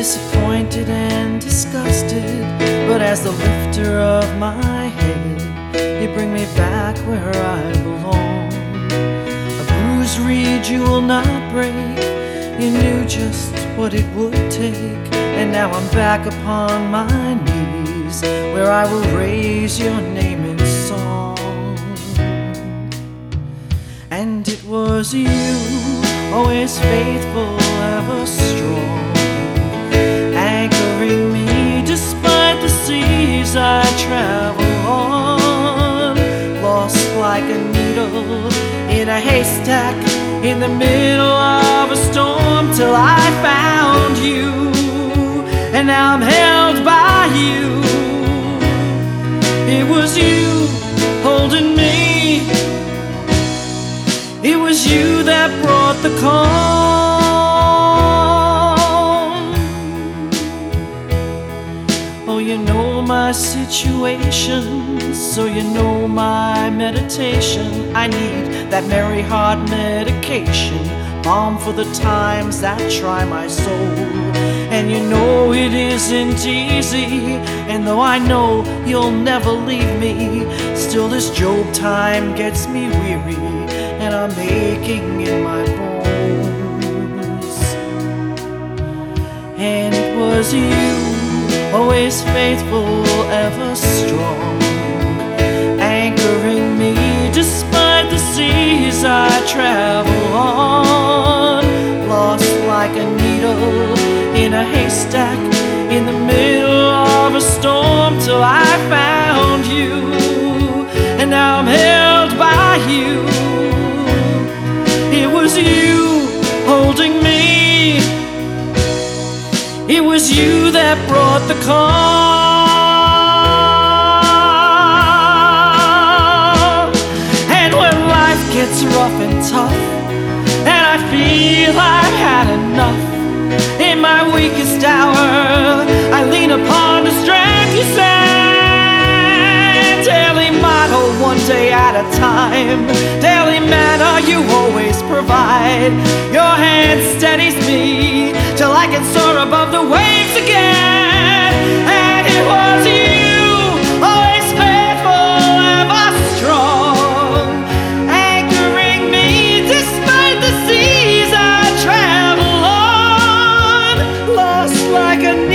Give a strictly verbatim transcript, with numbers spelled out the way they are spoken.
disappointed and disgusted, but as the lifter of my head, you bring me back where I belong. A bruised reed you will not break, you knew just what it would take, and now I'm back upon my knees, where I will raise your name in song. And it was you, always faithful, ever strong, anchoring me despite the seas I travel on, lost like a needle in a haystack in the middle of a storm, till I found you, and now I'm held by you. It was you holding me, it was you that brought the calm. Oh, you know my situation, so you know my meditation. I need that merry heart medication, balm for the times that try my soul. And you know it isn't easy, and though I know you'll never leave me, still this Job time gets me weary, and I'm aching in my bones. And it was you, always faithful, ever strong, anchoring me despite the seas I travel on, lost like a needle in a haystack in the middle of a storm, till I found you, and now I'm held by you. It was you holding me, it was you that brought the calm. And when life gets rough and tough, and I feel I've had enough, in my weakest hour I lean upon the strength you send. Daily motto, one day at a time, daily manna you always provide. Your hand steadies me till I can soar above the waves again. And it was you, always faithful, ever strong, anchoring me despite the seas I travel on, lost like a